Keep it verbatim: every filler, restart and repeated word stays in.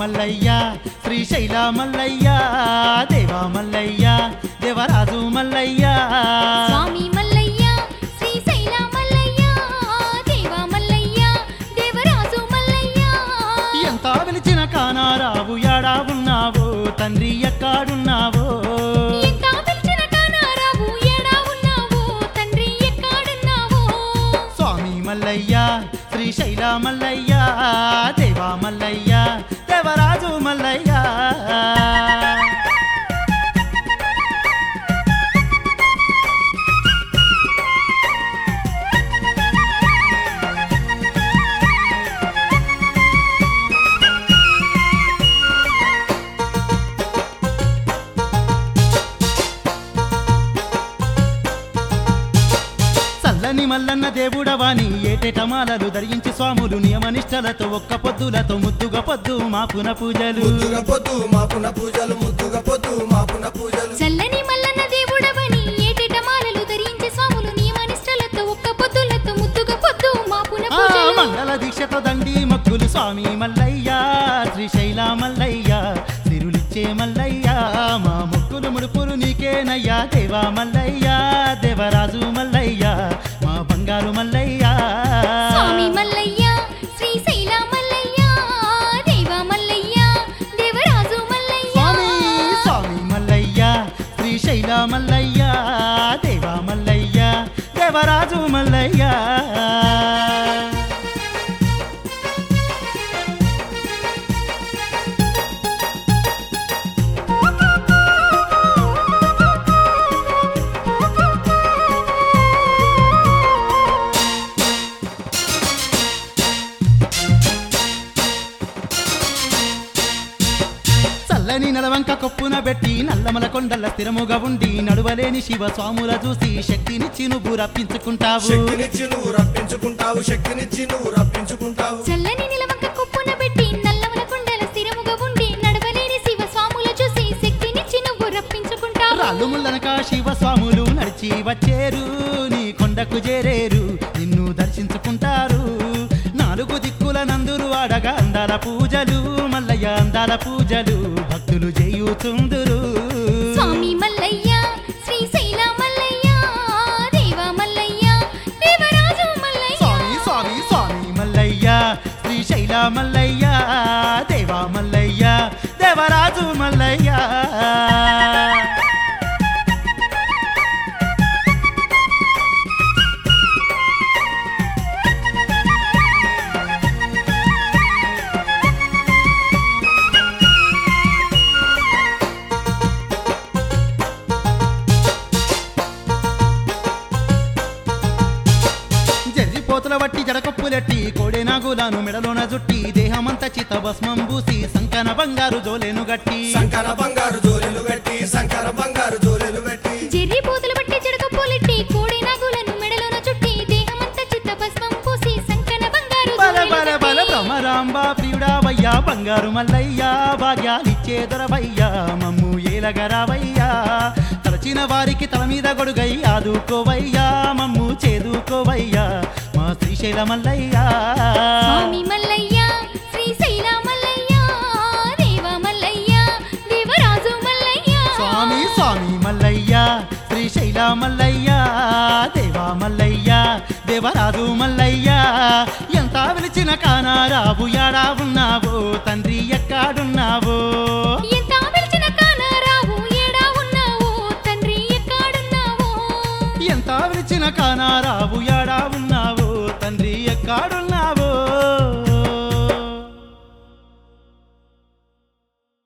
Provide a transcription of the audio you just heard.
మల్లయ్య శ్రీశైల మల్లయ్య దేవా మల్లయ్య దేవరాజు మల్లయ్య స్వామి మల్లయ్య శ్రీశైల మల్లయ్య దేవా మల్లయ్య దేవరాజు మల్లయ్య ఎంత పిలిచిన కానారావు యాడా ఉన్నావో తండ్రి ఎక్కడున్నావో ఎంత పిలిచిన కానారావు ఏడా ఉన్నావో తండ్రి ఎక్కడున్నావో స్వామి మల్లయ్య శ్రీశైల మల్లయ్య దేవా మల్లయ్య దేవరాజు మల్లయ్య చల్లని మల్లన్న దేవుడవాని ఏటేట మాలలు ధరించి స్వాములు నియమనిష్టలతో ఒక్క పొద్దులతో ముద్దుగా పొద్దు మాపున పూజలు ముద్దుగా పొద్దు మాపున పూజలు ముద్దుగా పొద్దు మాపున పూజలు చల్లని మల్లన్న దేవుడవని ఏటేట మాలలు ధరించి స్వాములు నియమనిష్టలతో ఒక్క పొద్దులతో ముద్దుగా పొద్దు మాపున ఆ పూజలు మంగళ దీక్షతో దండి మొక్కులు స్వామి మల్లయ్య శ్రీశైల మల్లయ్య సిరులిచ్చే మల్లయ్య మా మొక్కులు ముడుపులు నీకేనయ్యా దేవా మల్లయ్య దేవరాజు మల్లయ్య మా బంగారు మల్లయ్య స్వామి మల్లయ్య శ్రీశైల మల్లయ్య దేవా మల్లయ్య దేవరాజు మల్లయ్య స్వామి స్వామి మల్లయ్య శ్రీశైల మల్లయ్య దేవా మల్లయ్య దేవరాజు మల్లయ్య చల్లని నలవంక కొప్పున పెట్టి నల్లమల కొండల స్థిరముగా ఉండి నడువలేని శివ స్వాముల చూసి శక్తినిచ్చి నువ్వు రప్పించుకుంటావు శక్తినిచ్చి నువ్వు రప్పించుకుంటావు శక్తినిచ్చి నువ్వు రప్పించుకుంటావు చల్లని నిలవంక కొప్పున పెట్టి నల్లమల కొండల స్థిరముగా ఉండి నడవలేని శివ స్వాముల చూసి శక్తినిచ్చి నువ్వు రప్పించుకుంటావు రాళ్ళు ముల్లనక శివ స్వాములు నడిచి వచ్చేరు నీ కొండకు చేరేరు నిన్ను దర్శించుకుంటారు నాలుగు దిక్కుల నందులు ఆడగా అందాల పూజలు మల్లయ్య అందాల పూజలు భక్తులు చేయుతుందురు స్వామి మల్లయ్య శ్రీశైల మల్లయ్య దేవా మల్లయ్య దేవరాజు మల్లయ్య స్వామి స్వామి స్వామి మల్లయ్య శ్రీశైల మల్లయ్య దేవా మల్లయ్య దేవరాజు మల్లయ్య పోతుల వట్టి జడకప్పులెట్టి కోడే నాగులాను మెడలోన జుట్టి దేహమంతా చిత భస్మం పూసి సంకన బంగారు జోలేను గట్టి సంకర బంగారు జోలెలు పెట్టి సంకర బంగారు జోలెలు పెట్టి జెర్రీ పూతలు బట్టి జడకపోలెట్టి కోడి నాగులను మెడలోన చుట్టి దేహమంతా చిత్త భస్మం పూసి సంకన బంగారు బల జోలెలు బల బల కట్టి. భ్రమరాంబ ప్రియుడావయ్యా బంగారు మల్లయ్య భాగ్యాలిచ్చే దొరవయ్యా మమ్ము ఏలగరావయ్యా తలచిన వారికి తల మీద గొడుగై ఆదుకోవయ్యా మమ్ము చేదుకోవయ్యా మా శ్రీశైల మల్లయ్య స్వామి మల్లయ్య శ్రీశైల మల్లయ్య దేవా మల్లయ్య దేవరాజు మల్లయ్య స్వామి స్వామి మల్లయ్య శ్రీశైల మల్లయ్య దేవా మల్లయ్య దేవరాజు మల్లయ్య ఎంత పిలిచిన కానారావు యాడా ఉన్నావో తండ్రి ఎక్కడున్నావో ఎంత పిలిచిన కానారావు ఏడా ఉన్నావో తండ్రి ఎక్కడున్నావో ఎంత పిలిచిన కానారావు యాడా ఉన్నావో తండ్రి ఎక్కడున్నావో